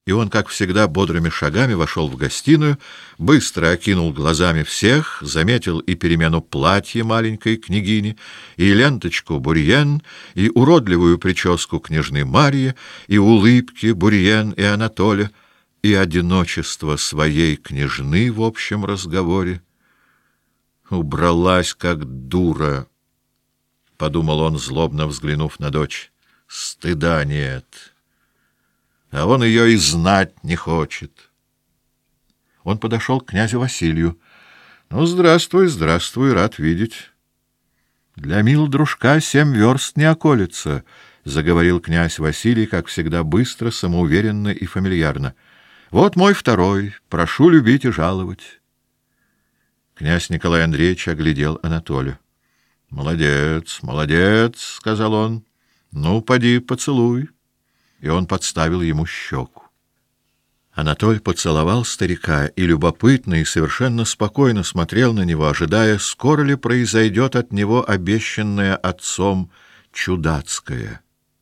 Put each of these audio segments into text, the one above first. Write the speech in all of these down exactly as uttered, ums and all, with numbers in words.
И он, как всегда, бодрыми шагами вошел в гостиную, быстро окинул глазами всех, заметил и перемену платья маленькой княгини, и ленточку Бурьен, и уродливую прическу княжны Марьи, и улыбки Бурьен и Анатоля, и одиночество своей княжны в общем разговоре. «Убралась, как дура», — подумал он, злобно взглянув на дочь. «Стыда нет». А он ее и знать не хочет. Он подошел к князю Василию. — Ну, здравствуй, здравствуй, рад видеть. — Для мил дружка семь верст не околется, — заговорил князь Василий, как всегда, быстро, самоуверенно и фамильярно. — Вот мой второй, прошу любить и жаловать. Князь Николай Андреевич оглядел Анатолия. — Молодец, молодец, — сказал он. — Ну, поди, поцелуй. И он подставил ему щеку. Анатоль поцеловал старика и любопытно и совершенно спокойно смотрел на него, ожидая, скоро ли произойдет от него обещанное отцом чудацкое.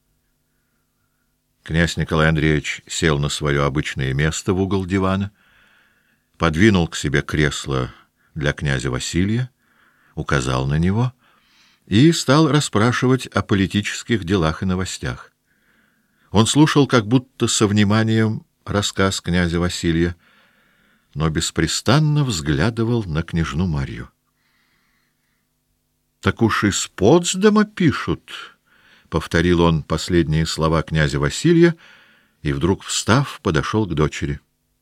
Князь Николай Андреевич сел на свое обычное место в угол дивана, подвинул к себе кресло для князя Василия, указал на него и стал расспрашивать о политических делах и новостях. Он слушал как будто со вниманием рассказ князя Василия, но беспрестанно взглядывал на княжну Марью. — Так уж из Потсдама пишут, — повторил он последние слова князя Василия и вдруг, встав, подошел к дочери.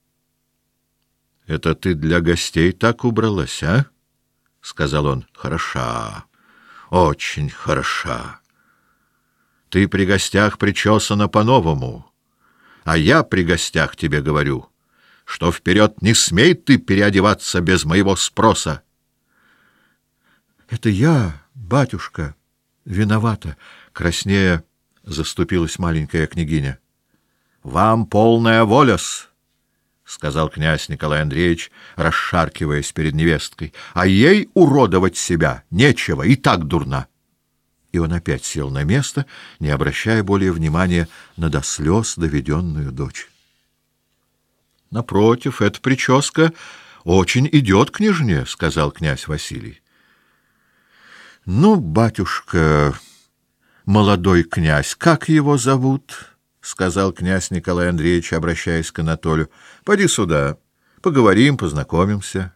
— Это ты для гостей так убралась, а? — сказал он. — Хороша, очень хороша. Ты при гостях причесана по-новому, а я при гостях тебе говорю, что вперед не смей ты переодеваться без моего спроса. — Это я, батюшка, виновата, — краснея заступилась маленькая княгиня. — Вам полная воля-с, — сказал князь Николай Андреевич, расшаркиваясь перед невесткой, — а ей уродовать себя нечего, и так дурна. И он опять сел на место, не обращая более внимания на до слез доведенную дочь. — Напротив, эта прическа очень идет княжне, — сказал князь Василий. — Ну, батюшка, молодой князь, как его зовут? — сказал князь Николай Андреевич, обращаясь к Анатолию. — Поди сюда, поговорим, познакомимся.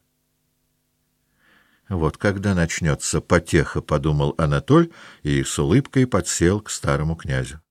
Вот когда начнется потеха, — подумал Анатоль и с улыбкой подсел к старому князю.